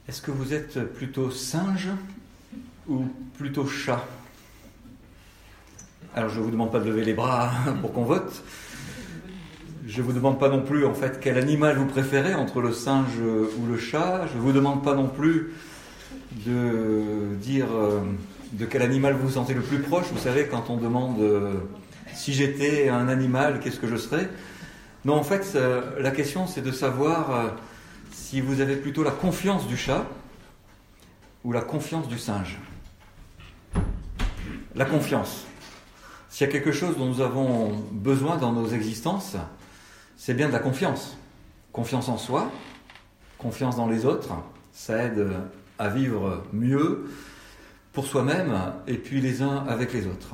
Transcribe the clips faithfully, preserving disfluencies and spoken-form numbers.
Est-ce que vous êtes plutôt singe ou plutôt chat? Alors je ne vous demande pas de lever les bras pour qu'on vote. Je ne vous demande pas non plus en fait quel animal vous préférez entre le singe ou le chat. Je ne vous demande pas non plus de dire de quel animal vous vous sentez le plus proche. Vous savez, quand on demande si j'étais un animal, qu'est-ce que je serais? Non, en fait, la question c'est de savoir si vous avez plutôt la confiance du chat ou la confiance du singe. La confiance. S'il y a quelque chose dont nous avons besoin dans nos existences, c'est bien de la confiance. Confiance en soi, confiance dans les autres, ça aide à vivre mieux pour soi-même et puis les uns avec les autres.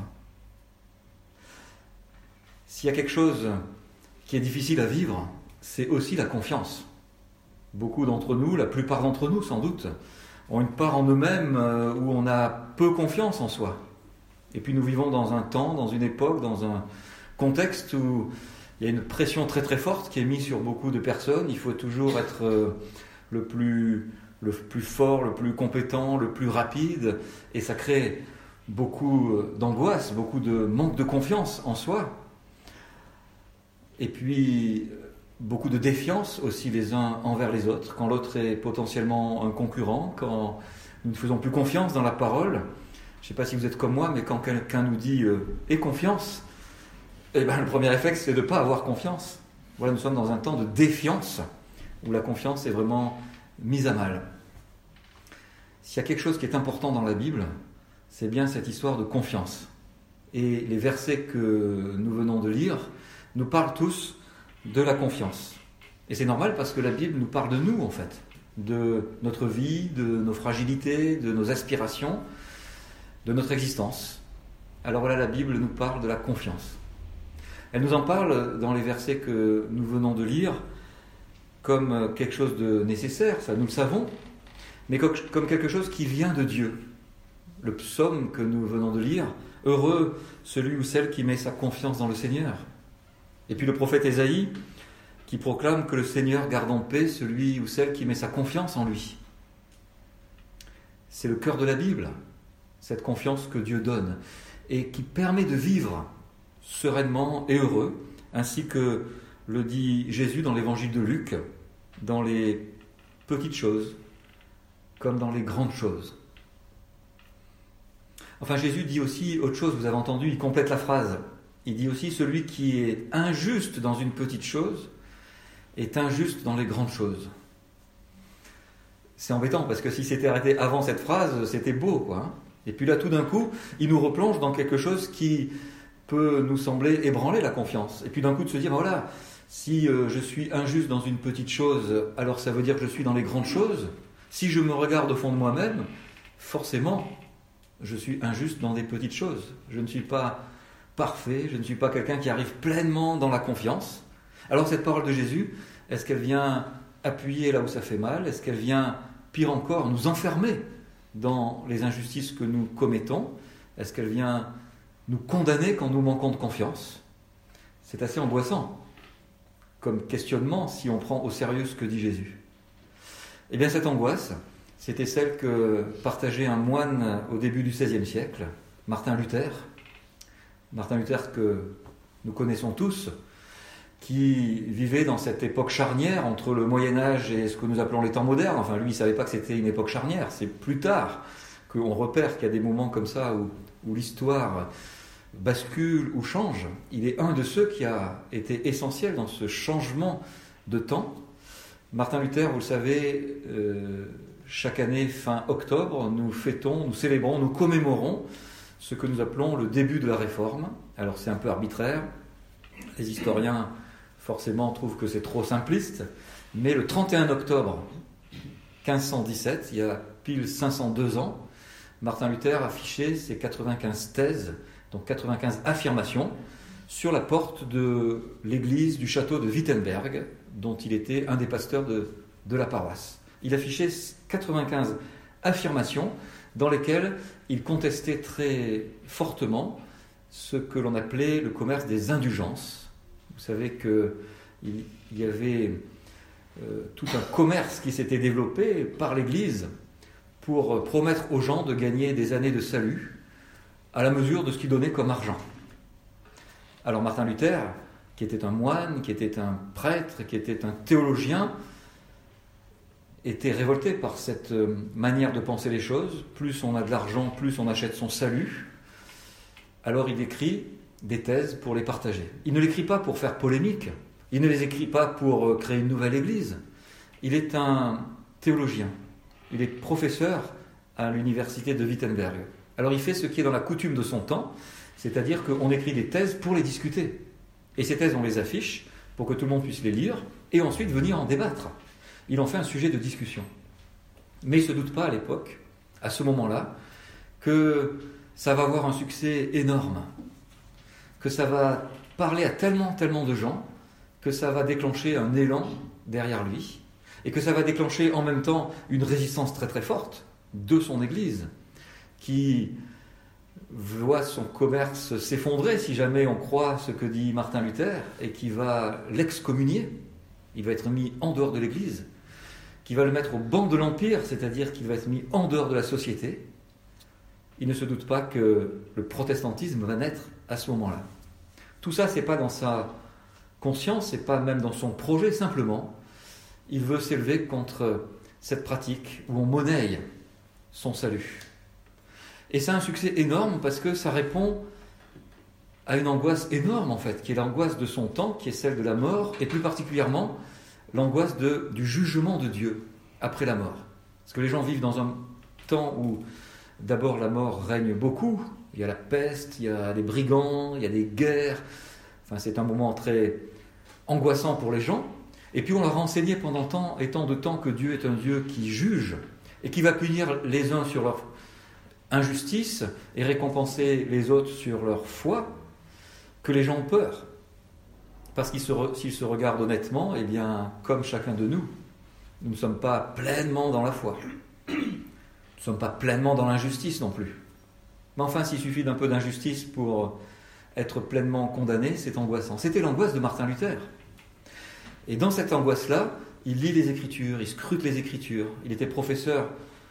S'il y a quelque chose qui est difficile à vivre, c'est aussi la confiance. Beaucoup d'entre nous, la plupart d'entre nous sans doute, ont une part en eux-mêmes où on a peu confiance en soi. Et puis nous vivons dans un temps, dans une époque, dans un contexte où il y a une pression très très forte qui est mise sur beaucoup de personnes. Il faut toujours être le plus, le plus fort, le plus compétent, le plus rapide. Et ça crée beaucoup d'angoisse, beaucoup de manque de confiance en soi. Et puis beaucoup de défiance aussi les uns envers les autres, quand l'autre est potentiellement un concurrent, quand nous ne faisons plus confiance dans la parole. Je ne sais pas si vous êtes comme moi, mais quand quelqu'un nous dit euh, « aie confiance », eh ben, le premier réflexe, c'est de ne pas avoir confiance. Voilà, nous sommes dans un temps de défiance, où la confiance est vraiment mise à mal. S'il y a quelque chose qui est important dans la Bible, c'est bien cette histoire de confiance. Et les versets que nous venons de lire nous parlent tous de la confiance. Et c'est normal parce que la Bible nous parle de nous, en fait, de notre vie, de nos fragilités, de nos aspirations, de notre existence. Alors voilà, la Bible nous parle de la confiance. Elle nous en parle dans les versets que nous venons de lire comme quelque chose de nécessaire, ça nous le savons, mais comme quelque chose qui vient de Dieu. Le psaume que nous venons de lire, « Heureux celui ou celle qui met sa confiance dans le Seigneur ». Et puis le prophète Ésaïe qui proclame que le Seigneur garde en paix celui ou celle qui met sa confiance en lui. C'est le cœur de la Bible, cette confiance que Dieu donne et qui permet de vivre sereinement et heureux, ainsi que le dit Jésus dans l'évangile de Luc, dans les petites choses comme dans les grandes choses. Enfin, Jésus dit aussi autre chose, vous avez entendu, il complète la phrase. Il dit aussi, celui qui est injuste dans une petite chose est injuste dans les grandes choses. C'est embêtant, parce que si c'était arrêté avant cette phrase, c'était beau, quoi. Hein. Et puis là, tout d'un coup, il nous replonge dans quelque chose qui peut nous sembler ébranler la confiance. Et puis d'un coup, de se dire, ben voilà, si euh, je suis injuste dans une petite chose, alors ça veut dire que je suis dans les grandes choses. Si je me regarde au fond de moi-même, forcément, je suis injuste dans des petites choses. Je ne suis pas parfait, je ne suis pas quelqu'un qui arrive pleinement dans la confiance. Alors cette parole de Jésus, est-ce qu'elle vient appuyer là où ça fait mal? Est-ce qu'elle vient, pire encore, nous enfermer dans les injustices que nous commettons? Est-ce qu'elle vient nous condamner quand nous manquons de confiance? C'est assez angoissant comme questionnement si on prend au sérieux ce que dit Jésus. Eh bien cette angoisse, c'était celle que partageait un moine au début du seizième siècle, Martin Luther. Martin Luther que nous connaissons tous, qui vivait dans cette époque charnière entre le Moyen-Âge et ce que nous appelons les temps modernes. Enfin, lui, il ne savait pas que c'était une époque charnière. C'est plus tard qu'on repère qu'il y a des moments comme ça où, où l'histoire bascule ou change. Il est un de ceux qui a été essentiel dans ce changement de temps. Martin Luther, vous le savez, euh, chaque année, fin octobre, nous fêtons, nous célébrons, nous commémorons ce que nous appelons le début de la Réforme. Alors c'est un peu arbitraire, les historiens forcément trouvent que c'est trop simpliste, mais le trente et un octobre quinze cent dix-sept, il y a pile cinq cent deux ans, Martin Luther affichait ses quatre-vingt-quinze thèses, donc quatre-vingt-quinze affirmations, sur la porte de l'église du château de Wittenberg, dont il était un des pasteurs de, de la paroisse. Il affichait quatre-vingt-quinze affirmations dans lesquelles il contestait très fortement ce que l'on appelait le commerce des indulgences. Vous savez qu'il y avait euh, tout un commerce qui s'était développé par l'Église pour promettre aux gens de gagner des années de salut à la mesure de ce qu'ils donnaient comme argent. Alors Martin Luther, qui était un moine, qui était un prêtre, qui était un théologien, était révolté par cette manière de penser les choses. Plus on a de l'argent, plus on achète son salut. Alors il écrit des thèses pour les partager. Il ne l'écrit pas pour faire polémique, il ne les écrit pas pour créer une nouvelle église. Il est un théologien, il est professeur à l'université de Wittenberg. Alors il fait ce qui est dans la coutume de son temps, c'est-à-dire qu'on écrit des thèses pour les discuter. Et ces thèses, on les affiche pour que tout le monde puisse les lire et ensuite venir en débattre. Il en fait un sujet de discussion. Mais il ne se doute pas à l'époque, à ce moment-là, que ça va avoir un succès énorme, que ça va parler à tellement, tellement de gens, que ça va déclencher un élan derrière lui, et que ça va déclencher en même temps une résistance très très forte de son Église, qui voit son commerce s'effondrer, si jamais on croit ce que dit Martin Luther, et qui va l'excommunier. Il va être mis en dehors de l'Église, qui va le mettre au banc de l'Empire, c'est-à-dire qu'il va être mis en dehors de la société. Il ne se doute pas que le protestantisme va naître à ce moment-là. Tout ça, ce n'est pas dans sa conscience, ce n'est pas même dans son projet, simplement. Il veut s'élever contre cette pratique où on monnaie son salut. Et ça a un succès énorme parce que ça répond à une angoisse énorme, en fait, qui est l'angoisse de son temps, qui est celle de la mort, et plus particulièrement l'angoisse de, du jugement de Dieu après la mort. Parce que les gens vivent dans un temps où d'abord la mort règne beaucoup. Il y a la peste, il y a des brigands, il y a des guerres. Enfin, c'est un moment très angoissant pour les gens. Et puis on leur a enseigné pendant tant et tant de temps que Dieu est un Dieu qui juge et qui va punir les uns sur leur injustice et récompenser les autres sur leur foi, que les gens ont peur. Parce qu'ils se re, s'ils se regardent honnêtement, eh bien, comme chacun de nous, nous ne sommes pas pleinement dans la foi. Nous ne sommes pas pleinement dans l'injustice non plus. Mais enfin, s'il suffit d'un peu d'injustice pour être pleinement condamné, c'est angoissant. C'était l'angoisse de Martin Luther. Et dans cette angoisse-là, il lit les Écritures, il scrute les Écritures. Il était professeur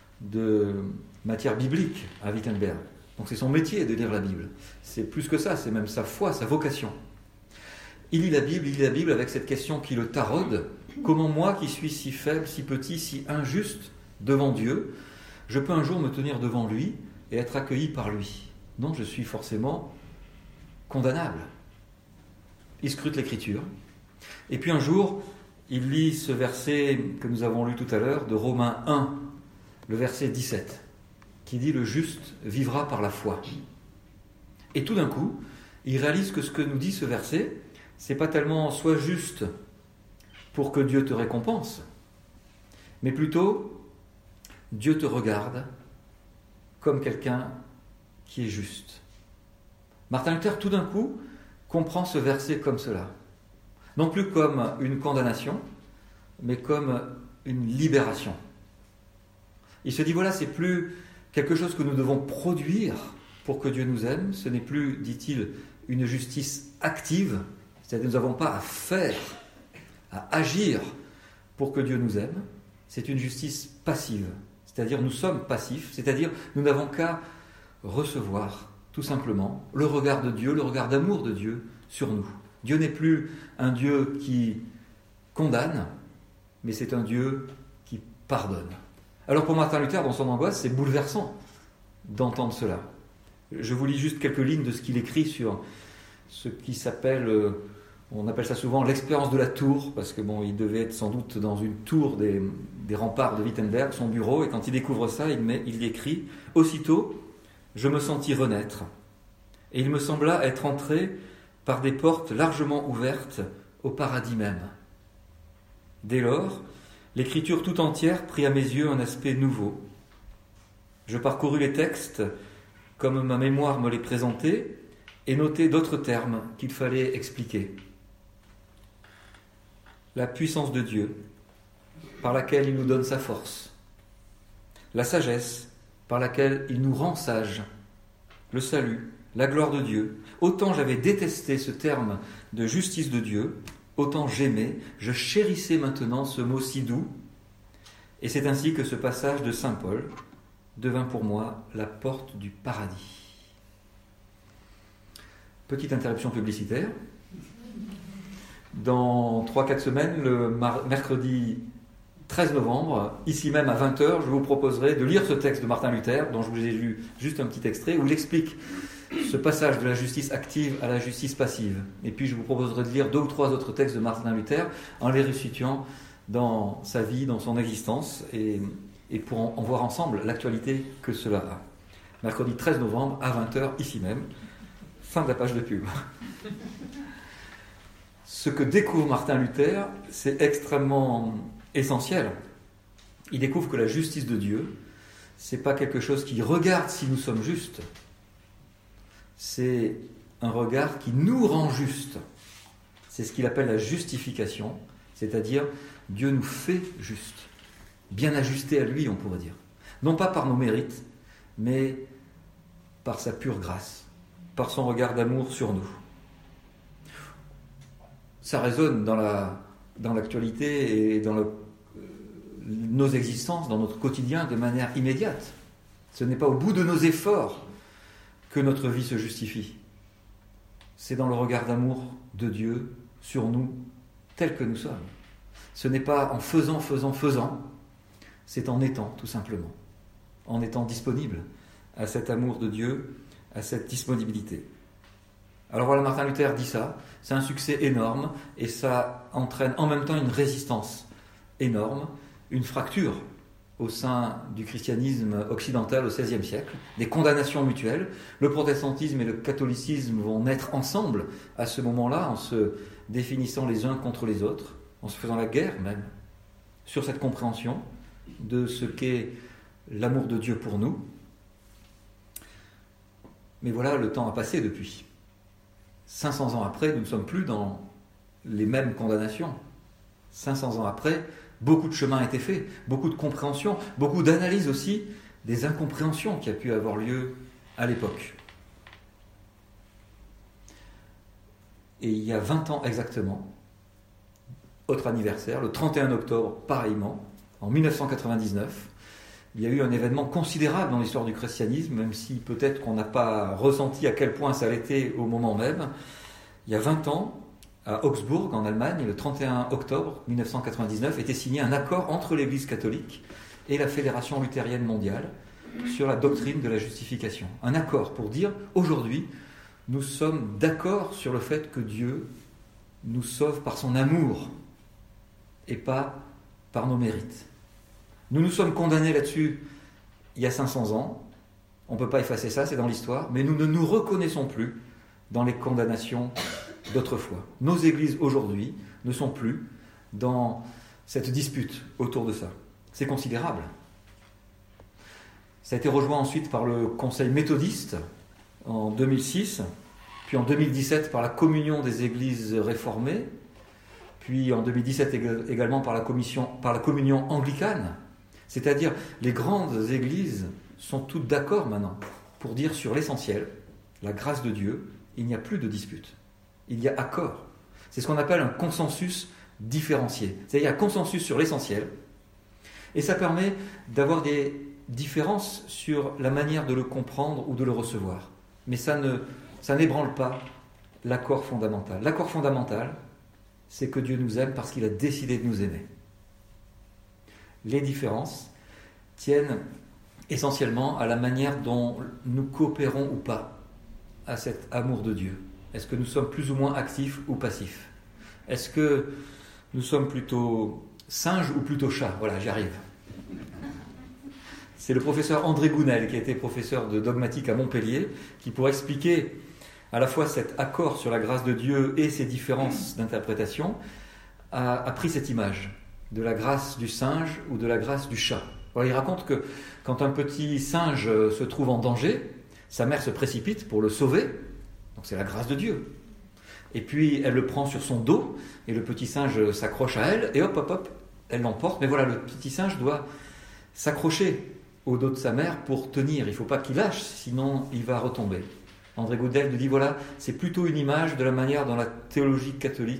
de matière biblique à Wittenberg. Donc c'est son métier de lire la Bible. C'est plus que ça, c'est même sa foi, sa vocation. Il lit la Bible, il lit la Bible avec cette question qui le taraude. Comment moi, qui suis si faible, si petit, si injuste devant Dieu, je peux un jour me tenir devant lui et être accueilli par lui? Non, je suis forcément condamnable. Il scrute l'Écriture. Et puis un jour, il lit ce verset que nous avons lu tout à l'heure de Romains un, le verset dix-sept, qui dit « Le juste vivra par la foi ». Et tout d'un coup, il réalise que ce que nous dit ce verset, c'est pas tellement « sois juste pour que Dieu te récompense », mais plutôt « Dieu te regarde comme quelqu'un qui est juste ». Martin Luther, tout d'un coup, comprend ce verset comme cela. Non plus comme une condamnation, mais comme une libération. Il se dit, voilà, c'est plus quelque chose que nous devons produire pour que Dieu nous aime. Ce n'est plus, dit-il, une justice active, c'est-à-dire que nous n'avons pas à faire, à agir pour que Dieu nous aime. C'est une justice passive, c'est-à-dire nous sommes passifs, c'est-à-dire nous n'avons qu'à recevoir, tout simplement, le regard de Dieu, le regard d'amour de Dieu sur nous. Dieu n'est plus un Dieu qui condamne, mais c'est un Dieu qui pardonne. Alors pour Martin Luther, dans son angoisse, c'est bouleversant d'entendre cela. Je vous lis juste quelques lignes de ce qu'il écrit sur ce qui s'appelle, on appelle ça souvent l'expérience de la tour, parce que bon, il devait être sans doute dans une tour des, des remparts de Wittenberg, son bureau, et quand il découvre ça, il, met, il écrit « Aussitôt, je me sentis renaître, et il me sembla être entré par des portes largement ouvertes au paradis même. Dès lors, l'écriture tout entière prit à mes yeux un aspect nouveau. Je parcourus les textes comme ma mémoire me les présentait et notai d'autres termes qu'il fallait expliquer. La puissance de Dieu, par laquelle il nous donne sa force. La sagesse, par laquelle il nous rend sages. Le salut, la gloire de Dieu. Autant j'avais détesté ce terme de justice de Dieu, autant j'aimais, je chérissais maintenant ce mot si doux. Et c'est ainsi que ce passage de saint Paul devint pour moi la porte du paradis. Petite interruption publicitaire. Dans trois quatre semaines, le mar- mercredi treize novembre, ici même à vingt heures, je vous proposerai de lire ce texte de Martin Luther, dont je vous ai lu juste un petit extrait, où il explique ce passage de la justice active à la justice passive. Et puis je vous proposerai de lire deux ou trois autres textes de Martin Luther en les resituant dans sa vie, dans son existence, et, et pour en, en voir ensemble l'actualité que cela a. Mercredi treize novembre à vingt heures, ici même. Fin de la page de pub. Ce que découvre Martin Luther, c'est extrêmement essentiel. Il découvre que la justice de Dieu, c'est pas quelque chose qui regarde si nous sommes justes. C'est un regard qui nous rend justes. C'est ce qu'il appelle la justification, c'est-à-dire Dieu nous fait justes, bien ajustés à lui, on pourrait dire. Non pas par nos mérites, mais par sa pure grâce, par son regard d'amour sur nous. Ça résonne dans, la, dans l'actualité et dans le, nos existences, dans notre quotidien, de manière immédiate. Ce n'est pas au bout de nos efforts que notre vie se justifie. C'est dans le regard d'amour de Dieu sur nous, tels que nous sommes. Ce n'est pas en faisant, faisant, faisant, c'est en étant, tout simplement. En étant disponible à cet amour de Dieu, à cette disponibilité. Alors voilà, Martin Luther dit ça, c'est un succès énorme, et ça entraîne en même temps une résistance énorme, une fracture au sein du christianisme occidental au seizième siècle, des condamnations mutuelles. Le protestantisme et le catholicisme vont naître ensemble à ce moment-là, en se définissant les uns contre les autres, en se faisant la guerre même, sur cette compréhension de ce qu'est l'amour de Dieu pour nous. Mais voilà, le temps a passé depuis. cinq cents ans après, nous ne sommes plus dans les mêmes condamnations. cinq cents ans après, beaucoup de chemin a été fait, beaucoup de compréhension, beaucoup d'analyse aussi des incompréhensions qui a pu avoir lieu à l'époque. Et il y a vingt ans exactement, autre anniversaire, le trente et un octobre, pareillement, en mille neuf cent quatre-vingt-dix-neuf, il y a eu un événement considérable dans l'histoire du christianisme, même si peut-être qu'on n'a pas ressenti à quel point ça l'était au moment même. Il y a vingt ans, à Augsbourg, en Allemagne, le trente et un octobre mille neuf cent quatre-vingt-dix-neuf, était signé un accord entre l'Église catholique et la Fédération luthérienne mondiale sur la doctrine de la justification. Un accord pour dire, aujourd'hui, nous sommes d'accord sur le fait que Dieu nous sauve par son amour et pas par nos mérites. Nous nous sommes condamnés là-dessus il y a cinq cents ans. On ne peut pas effacer ça, c'est dans l'histoire. Mais nous ne nous reconnaissons plus dans les condamnations d'autrefois. Nos églises aujourd'hui ne sont plus dans cette dispute autour de ça. C'est considérable. Ça a été rejoint ensuite par le Conseil méthodiste en deux mille six, puis en deux mille dix-sept par la Communion des églises réformées, puis en deux mille dix-sept également par la, commission, par la Communion anglicane. C'est-à-dire, les grandes églises sont toutes d'accord maintenant pour dire sur l'essentiel, la grâce de Dieu, il n'y a plus de dispute. Il y a accord. C'est ce qu'on appelle un consensus différencié. C'est-à-dire, il y a consensus sur l'essentiel, et ça permet d'avoir des différences sur la manière de le comprendre ou de le recevoir. Mais ça ne, ça n'ébranle pas l'accord fondamental. L'accord fondamental, c'est que Dieu nous aime parce qu'il a décidé de nous aimer. Les différences tiennent essentiellement à la manière dont nous coopérons ou pas à cet amour de Dieu. Est-ce que nous sommes plus ou moins actifs ou passifs? Est-ce que nous sommes plutôt singes ou plutôt chats? Voilà, j'y arrive. C'est le professeur André Gounel, qui a été professeur de dogmatique à Montpellier, qui, pour expliquer à la fois cet accord sur la grâce de Dieu et ses différences d'interprétation, a, a pris cette image de la grâce du singe ou de la grâce du chat. Alors, il raconte que quand un petit singe se trouve en danger, sa mère se précipite pour le sauver, donc c'est la grâce de Dieu. Et puis elle le prend sur son dos, et le petit singe s'accroche à elle, et hop, hop, hop, elle l'emporte. Mais voilà, le petit singe doit s'accrocher au dos de sa mère pour tenir. Il ne faut pas qu'il lâche, sinon il va retomber. André Gounel nous dit, voilà, c'est plutôt une image de la manière dont la théologie catholique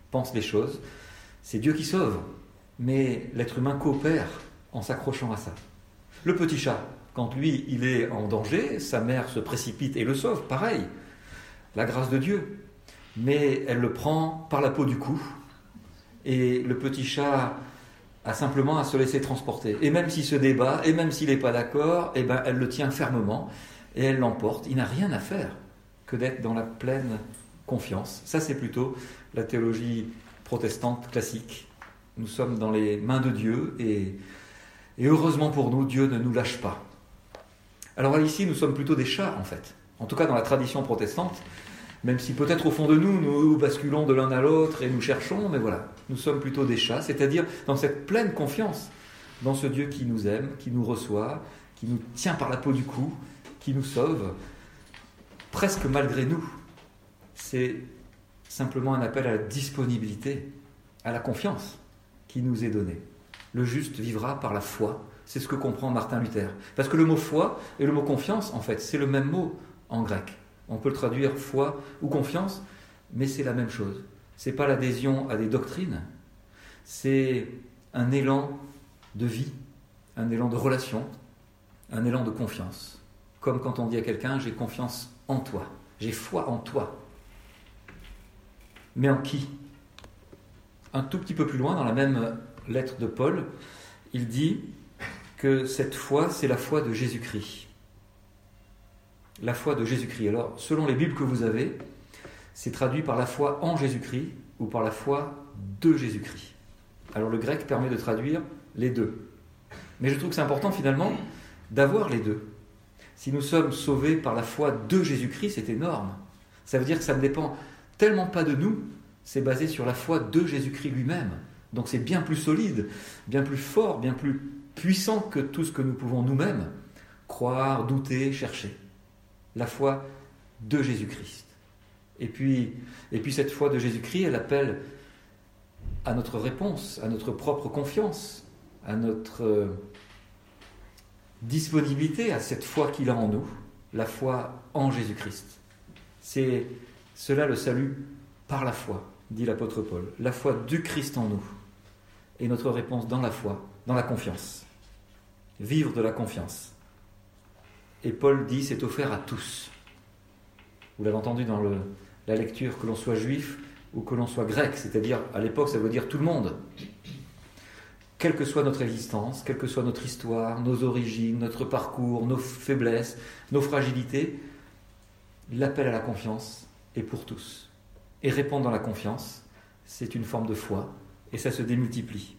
pense les choses. C'est Dieu qui sauve, mais l'être humain coopère en s'accrochant à ça. Le petit chat, quand lui, il est en danger, sa mère se précipite et le sauve, pareil, la grâce de Dieu. Mais elle le prend par la peau du cou, et le petit chat a simplement à se laisser transporter. Et même s'il se débat, et même s'il n'est pas d'accord, eh ben, elle le tient fermement, et elle l'emporte. Il n'a rien à faire que d'être dans la pleine confiance. Ça, c'est plutôt la théologie protestante classique. Nous sommes dans les mains de Dieu, et, et heureusement pour nous, Dieu ne nous lâche pas. Alors ici, nous sommes plutôt des chats, en fait. En tout cas, dans la tradition protestante, même si peut-être au fond de nous, nous basculons de l'un à l'autre et nous cherchons, mais voilà, nous sommes plutôt des chats, c'est-à-dire dans cette pleine confiance dans ce Dieu qui nous aime, qui nous reçoit, qui nous tient par la peau du cou, qui nous sauve, presque malgré nous. C'est simplement un appel à la disponibilité, à la confiance qui nous est donnée. Le juste vivra par la foi, c'est ce que comprend Martin Luther. Parce que le mot foi et le mot confiance, en fait, c'est le même mot en grec. On peut le traduire foi ou confiance, mais c'est la même chose. Ce n'est pas l'adhésion à des doctrines, c'est un élan de vie, un élan de relation, un élan de confiance. Comme quand on dit à quelqu'un « j'ai confiance en toi », j'ai foi en toi. Mais en qui ? Un tout petit peu plus loin, dans la même lettre de Paul, il dit que cette foi, c'est la foi de Jésus-Christ. La foi de Jésus-Christ. Alors, selon les Bibles que vous avez, c'est traduit par la foi en Jésus-Christ ou par la foi de Jésus-Christ. Alors, le grec permet de traduire les deux. Mais je trouve que c'est important, finalement, d'avoir les deux. Si nous sommes sauvés par la foi de Jésus-Christ, c'est énorme. Ça veut dire que ça ne dépend tellement pas de nous, c'est basé sur la foi de Jésus-Christ lui-même. Donc, c'est bien plus solide, bien plus fort, bien plus puissant que tout ce que nous pouvons nous-mêmes croire, douter, chercher. La foi de Jésus-Christ. Et puis, et puis cette foi de Jésus-Christ, elle appelle à notre réponse, à notre propre confiance, à notre disponibilité à cette foi qu'il a en nous, la foi en Jésus-Christ. C'est cela le salut par la foi, dit l'apôtre Paul. La foi du Christ en nous. Et notre réponse dans la foi, dans la confiance. Vivre de la confiance. Et Paul dit, c'est offert à tous. Vous l'avez entendu dans le, la lecture, que l'on soit juif ou que l'on soit grec, c'est-à-dire, à l'époque, ça veut dire tout le monde. Quelle que soit notre existence, quelle que soit notre histoire, nos origines, notre parcours, nos faiblesses, nos fragilités, l'appel à la confiance est pour tous. Et répondre dans la confiance, c'est une forme de foi, et ça se démultiplie.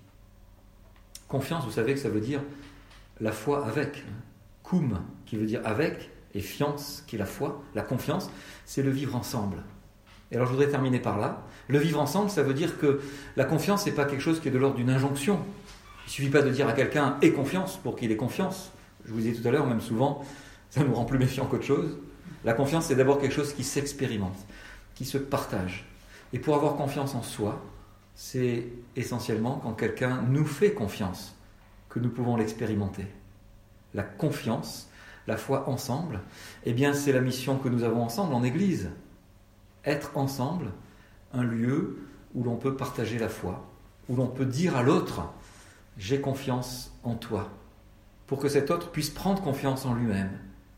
Confiance, vous savez que ça veut dire la foi avec. Cum, qui veut dire avec, et fiance, qui est la foi, la confiance, c'est le vivre ensemble. Et alors je voudrais terminer par là. Le vivre ensemble, ça veut dire que la confiance, c'est pas quelque chose qui est de l'ordre d'une injonction. Il ne suffit pas de dire à quelqu'un « aie confiance » pour qu'il ait confiance. Je vous disais tout à l'heure, même souvent, ça nous rend plus méfiants qu'autre chose. La confiance, c'est d'abord quelque chose qui s'expérimente, qui se partage. Et pour avoir confiance en soi, c'est essentiellement quand quelqu'un nous fait confiance que nous pouvons l'expérimenter. La confiance, la foi ensemble, eh bien c'est la mission que nous avons ensemble en Église. Être ensemble, un lieu où l'on peut partager la foi, où l'on peut dire à l'autre « j'ai confiance en toi », pour que cet autre puisse prendre confiance en lui-même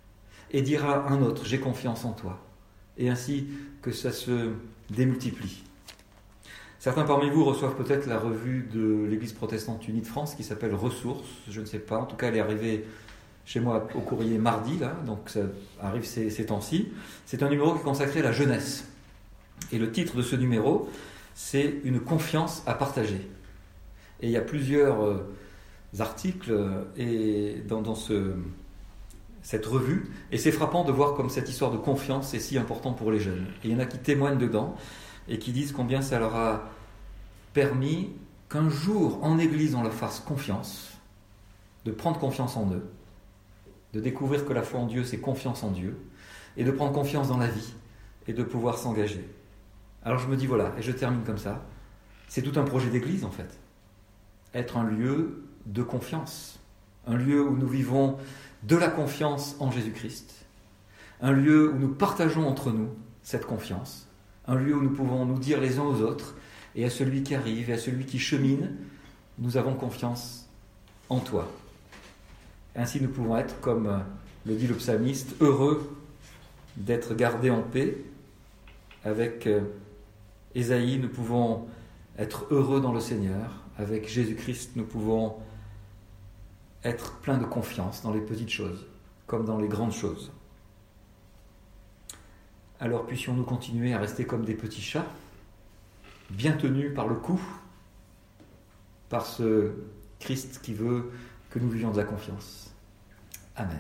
et dire à un autre « j'ai confiance en toi », et ainsi que ça se démultiplie. Certains parmi vous reçoivent peut-être la revue de l'Église protestante unie de France qui s'appelle « Ressources », je ne sais pas, en tout cas elle est arrivée chez moi au courrier mardi, là, donc ça arrive ces, ces temps-ci. C'est un numéro qui est consacré à la jeunesse. Et le titre de ce numéro, c'est « Une confiance à partager ». Et il y a plusieurs euh, articles euh, et dans, dans ce, cette revue, et c'est frappant de voir comme cette histoire de confiance est si importante pour les jeunes. Et il y en a qui témoignent dedans, et qui disent combien ça leur a permis qu'un jour, en Église, on leur fasse confiance, de prendre confiance en eux, de découvrir que la foi en Dieu, c'est confiance en Dieu, et de prendre confiance dans la vie, et de pouvoir s'engager. Alors je me dis, voilà, et je termine comme ça, c'est tout un projet d'église en fait. Être un lieu de confiance, un lieu où nous vivons de la confiance en Jésus-Christ, un lieu où nous partageons entre nous cette confiance, un lieu où nous pouvons nous dire les uns aux autres, et à celui qui arrive, et à celui qui chemine, nous avons confiance en toi. Ainsi nous pouvons être, comme le dit le psalmiste, heureux d'être gardés en paix. Avec Ésaïe, nous pouvons être heureux dans le Seigneur. Avec Jésus-Christ, nous pouvons être pleins de confiance dans les petites choses, comme dans les grandes choses. Alors puissions-nous continuer à rester comme des petits chats, bien tenus par le cou, par ce Christ qui veut que nous vivions de la confiance. Amen.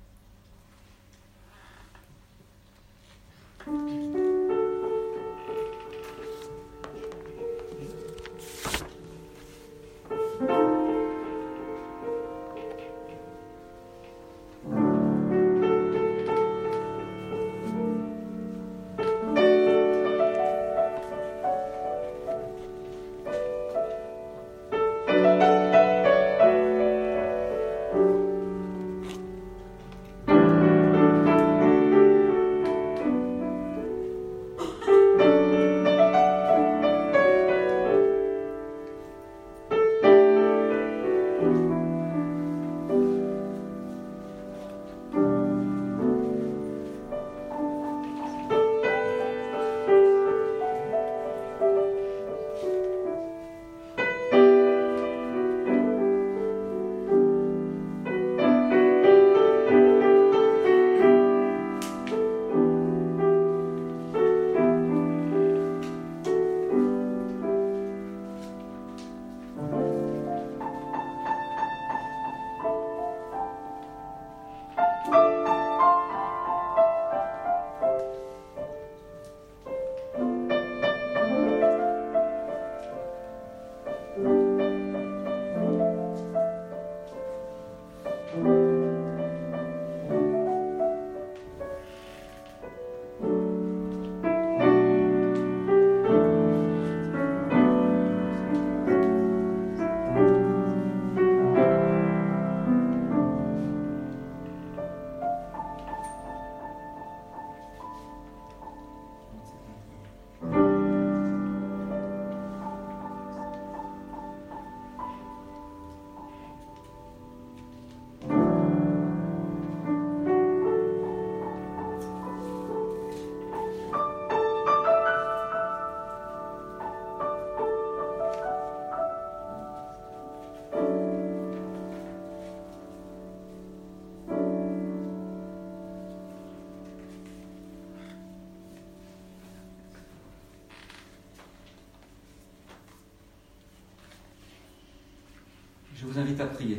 Je vous invite à prier.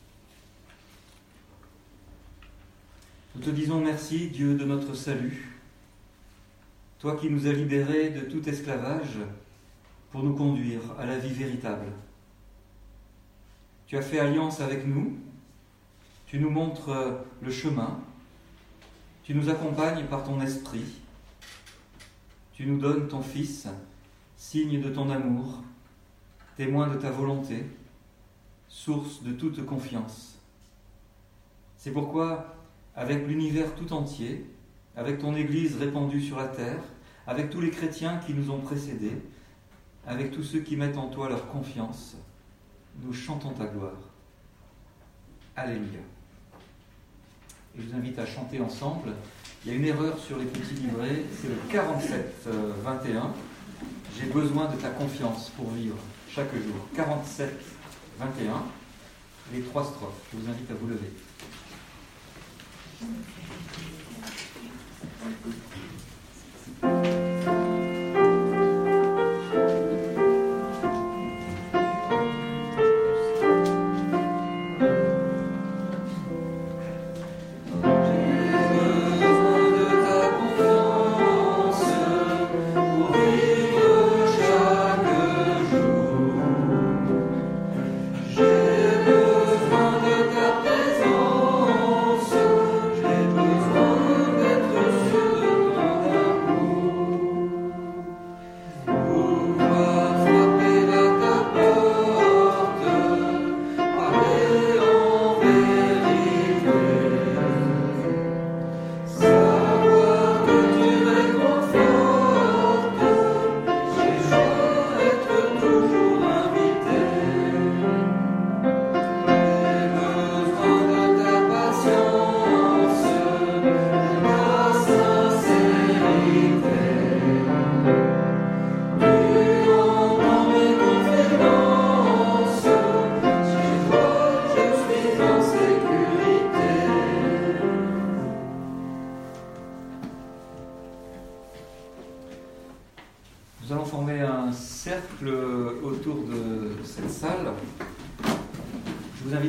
Nous te disons merci, Dieu de notre salut, toi qui nous as libérés de tout esclavage pour nous conduire à la vie véritable. Tu as fait alliance avec nous, tu nous montres le chemin, tu nous accompagnes par ton esprit, tu nous donnes ton Fils, signe de ton amour, témoin de ta volonté, source de toute confiance. C'est pourquoi, avec l'univers tout entier, avec ton Église répandue sur la terre, avec tous les chrétiens qui nous ont précédés, avec tous ceux qui mettent en toi leur confiance, nous chantons ta gloire. Alléluia. Et je vous invite à chanter ensemble. Il y a une erreur sur les petits livrets, c'est le quarante-sept vingt et un. J'ai besoin de ta confiance pour vivre chaque jour. quarante-sept vingt et un, les trois strophes. Je vous invite à vous lever. J'ai besoin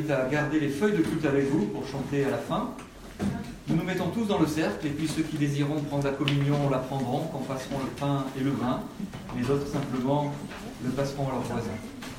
invite à garder les feuilles de culte avec vous pour chanter à la fin. Nous nous mettons tous dans le cercle, et puis ceux qui désireront prendre la communion la prendront, quand passeront le pain et le vin. Les autres simplement le passeront à leurs voisins.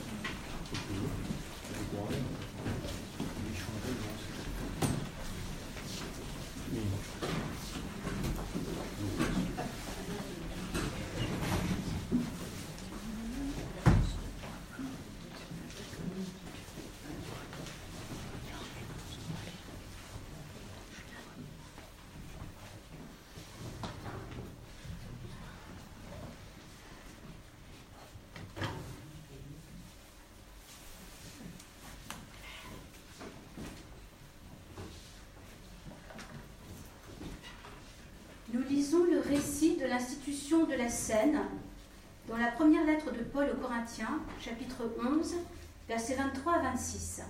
Nous lisons le récit de l'institution de la scène dans la première lettre de Paul aux Corinthiens, chapitre onze, versets vingt-trois à vingt-six.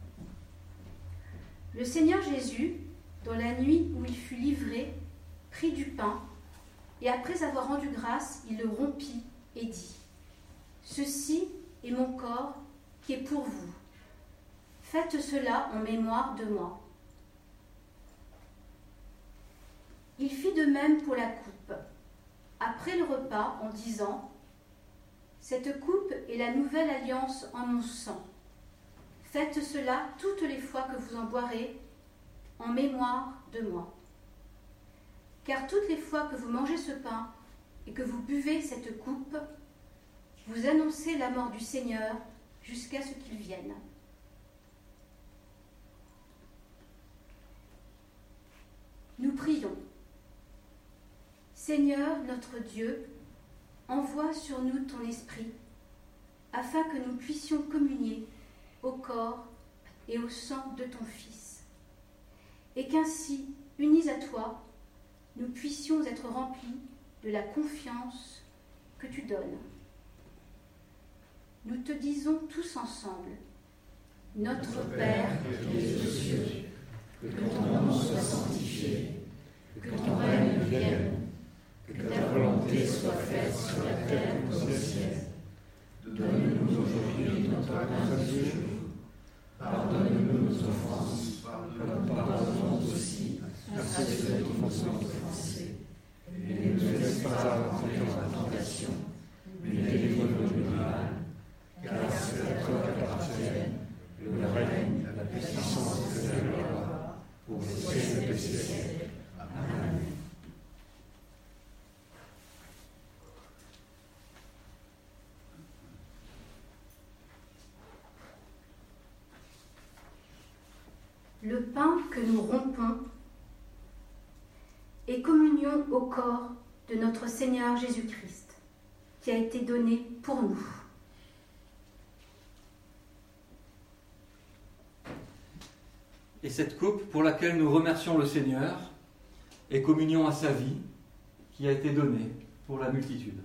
Le Seigneur Jésus, dans la nuit où il fut livré, prit du pain, et après avoir rendu grâce, il le rompit et dit : « Ceci est mon corps qui est pour vous. Faites cela en mémoire de moi. » Il fit de même pour la coupe, après le repas, en disant : « Cette coupe est la nouvelle alliance en mon sang. Faites cela toutes les fois que vous en boirez, en mémoire de moi. Car toutes les fois que vous mangez ce pain et que vous buvez cette coupe, vous annoncez la mort du Seigneur jusqu'à ce qu'il vienne. » Nous prions. Seigneur notre Dieu, envoie sur nous ton esprit, afin que nous puissions communier au corps et au sang de ton Fils, et qu'ainsi, unis à toi, nous puissions être remplis de la confiance que tu donnes. Nous te disons tous ensemble : Notre Père qui es aux cieux, que ton nom soit sanctifié, que ton règne vienne, que ta volonté soit faite sur la terre comme au ciel. Donne-nous aujourd'hui notre pain de ce jour. Pardonne-nous nos offenses, comme pardonnons aussi à ceux qui nous ont offensés. Et ne nous laisse pas entrer en tentation, mais délivre-nous du mal, car c'est à toi qu'appartiennent le règne, la puissance et la gloire, pour les siècles des siècles. Amen. Le pain que nous rompons est communion au corps de notre Seigneur Jésus-Christ, qui a été donné pour nous. Et cette coupe pour laquelle nous remercions le Seigneur est communion à sa vie, qui a été donnée pour la multitude.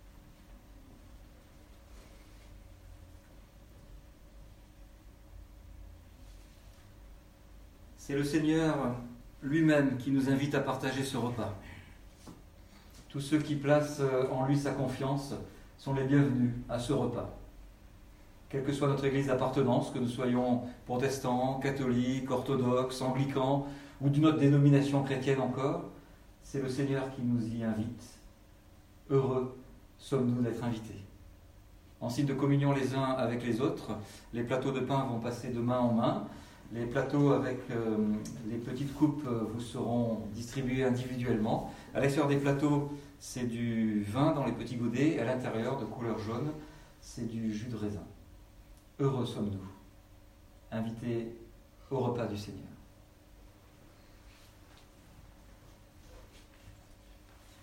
C'est le Seigneur lui-même qui nous invite à partager ce repas. Tous ceux qui placent en lui sa confiance sont les bienvenus à ce repas. Quelle que soit notre église d'appartenance, que nous soyons protestants, catholiques, orthodoxes, anglicans ou d'une autre dénomination chrétienne encore, c'est le Seigneur qui nous y invite. Heureux sommes-nous d'être invités. En signe de communion les uns avec les autres, les plateaux de pain vont passer de main en main. Les plateaux avec euh, les petites coupes euh, vous seront distribués individuellement. À l'extérieur des plateaux, c'est du vin dans les petits godets. À l'intérieur, de couleur jaune, c'est du jus de raisin. Heureux sommes-nous, invités au repas du Seigneur.